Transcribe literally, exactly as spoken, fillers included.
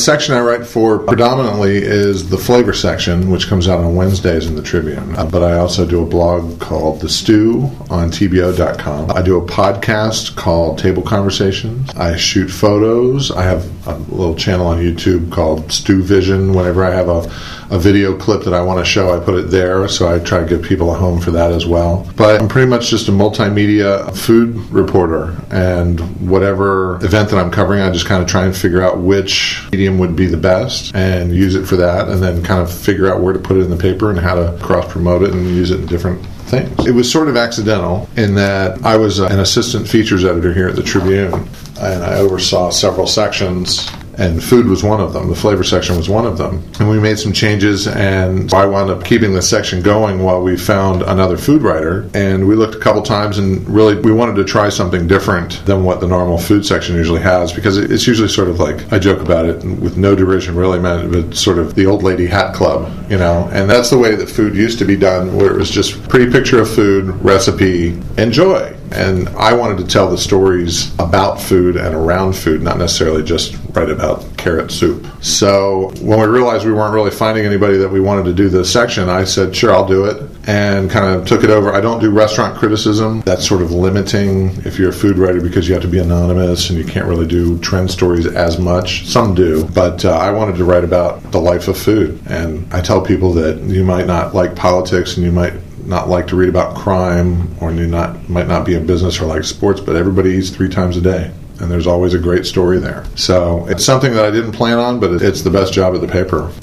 section I write for predominantly is the flavor section, which comes out on Wednesdays in the Tribune. Uh, but I also do a blog called The Stew on T B O dot com. I do a podcast called Table Conversations. I shoot photos. I have a little channel on YouTube called Stew Vision. Whenever I have a, a video clip that I want to show, I put it there. So I try to give people a home for that as well. But I'm pretty much just a multimedia food reporter. And whatever event that I'm covering, I just kind of try and figure out which medium would be the best and use it for that, and then kind of figure out where to put it in the paper and how to cross-promote it and use it in different things. It was sort of accidental in that I was an assistant features editor here at the Tribune, and I oversaw several sections, and food was one of them. The flavor section was one of them. And we made some changes, and I wound up keeping the section going while we found another food writer. And we looked a couple times, and really we wanted to try something different than what the normal food section usually has, because it's usually sort of like, I joke about it with no derision really, meant but sort of the old lady hat club, you know. And that's the way that food used to be done, where it was just pretty picture of food, recipe, enjoy. And I wanted to tell the stories about food and around food, not necessarily just write about carrot soup. So when we realized we weren't really finding anybody that we wanted to do this section, I said, sure, I'll do it, and kind of took it over. I don't do restaurant criticism. That's sort of limiting if you're a food writer, because you have to be anonymous and you can't really do trend stories as much. Some do, but uh, I wanted to write about the life of food. And I tell people that you might not like politics and you might not like to read about crime, or you not might not be in business or like sports, but everybody eats three times a day, and there's always a great story there. So it's something that I didn't plan on, but it's the best job at the paper.